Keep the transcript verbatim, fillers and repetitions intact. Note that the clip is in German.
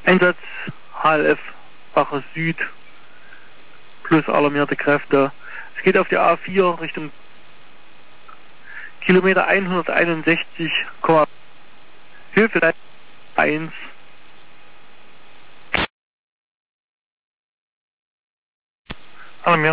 Einsatz H L F Bacher Süd plus alarmierte Kräfte. Es geht auf die A vier Richtung Kilometer hunderteinundsechzig, Hilfe eins. Alarmiert.